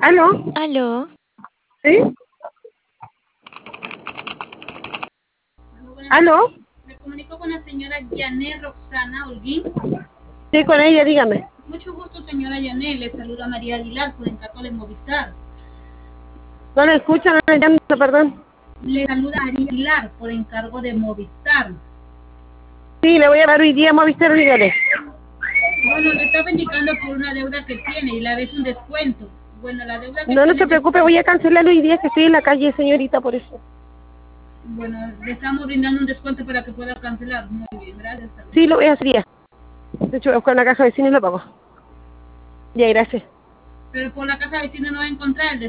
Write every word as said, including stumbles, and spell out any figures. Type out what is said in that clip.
¿Aló? ¿Aló? ¿Sí? ¿Aló? Me comunico con la señora Yané Roxana Holguín. Sí, con ella, dígame. Mucho gusto, señora Yané. Le saluda María Aguilar por encargo de Movistar. No le escuchan, no le entiendo, perdón. Le saluda María Aguilar por encargo de Movistar. Sí, le voy a dar hoy día a Movistar, dígale. Bueno, le estaba indicando por una deuda que tiene y le habéis un descuento. Bueno, la deuda que No, no tiene... se preocupe, voy a cancelar hoy día que estoy en la calle, señorita, por eso. Bueno, le estamos brindando un descuento para que pueda cancelar. Muy bien, gracias. Sí, lo voy a hacer ya. De hecho, voy a buscar una caja de vecinos y lo pago. Ya, gracias. Pero por la casa vecina no va a encontrar el